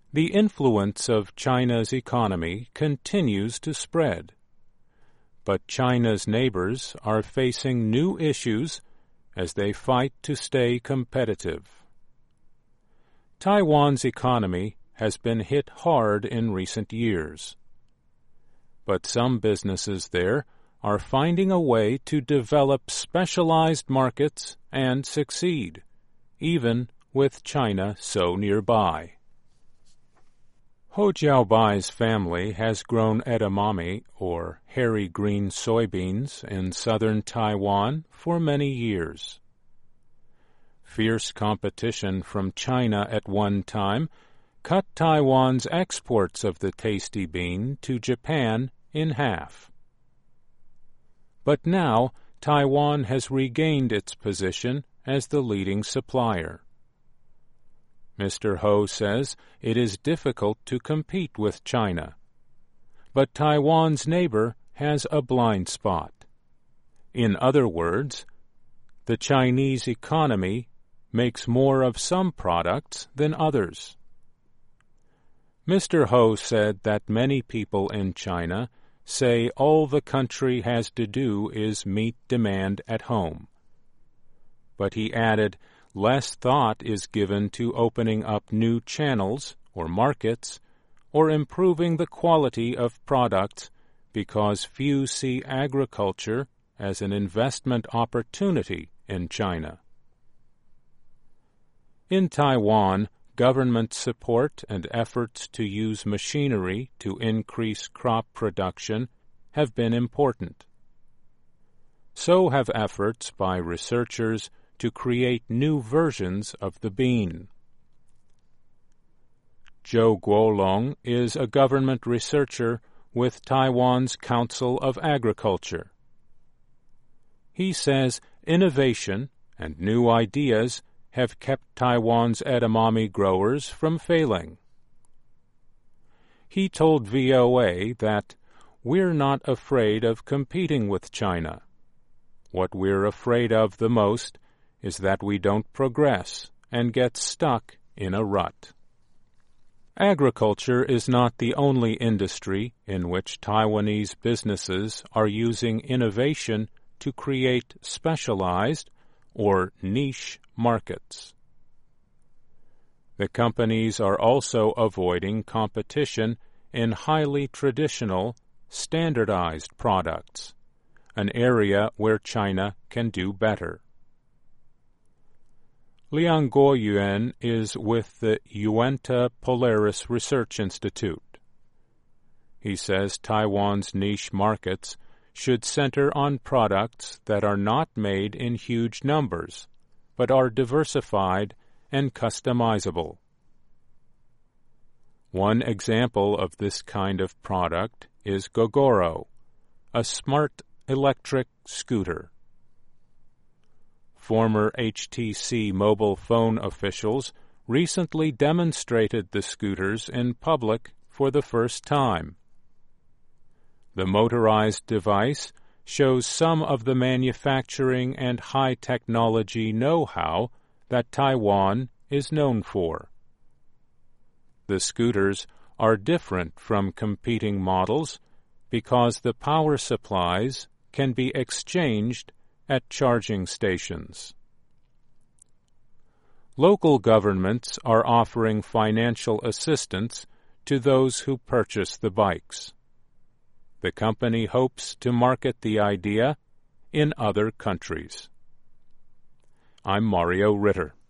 The influence of China's economy continues to spread. But China's neighbors are facing new issues as they fight to stay competitive. Taiwan's economy has been hit hard in recent years. But some businesses there are finding a way to develop specialized markets and succeed, even with China so nearby. Ho Jiaobai's family has grown edamame, or hairy green soybeans, in southern Taiwan for many years. Fierce competition from China at one time cut Taiwan's exports of the tasty bean to Japan in half. But now Taiwan has regained its position as the leading supplier. Mr. Ho says it is difficult to compete with China, but Taiwan's neighbor has a blind spot. In other words, the Chinese economy makes more of some products than others. Mr. Ho said that many people in China say all the country has to do is meet demand at home. But he added, less thought is given to opening up new channels or markets or improving the quality of products because few see agriculture as an investment opportunity in China. In Taiwan, government support and efforts to use machinery to increase crop production have been important. So have efforts by researchers to create new versions of the bean. Zhou Guolong is a government researcher with Taiwan's Council of Agriculture. He says innovation and new ideas have kept Taiwan's edamame growers from failing. He told VOA that we're not afraid of competing with China. What we're afraid of the most is that we don't progress and get stuck in a rut. Agriculture is not the only industry in which Taiwanese businesses are using innovation to create specialized or niche markets. The companies are also avoiding competition in highly traditional, standardized products, an area where China can do better. Liang Guoyuan is with the Uinta Polaris Research Institute. He says Taiwan's niche markets should center on products that are not made in huge numbers, but are diversified and customizable. One example of this kind of product is Gogoro, a smart electric scooter. Former HTC mobile phone officials recently demonstrated the scooters in public for the first time. The motorized device shows some of the manufacturing and high-technology know-how that Taiwan is known for. The scooters are different from competing models because the power supplies can be exchanged at charging stations. Local governments are offering financial assistance to those who purchase the bikes. The company hopes to market the idea in other countries. I'm Mario Ritter.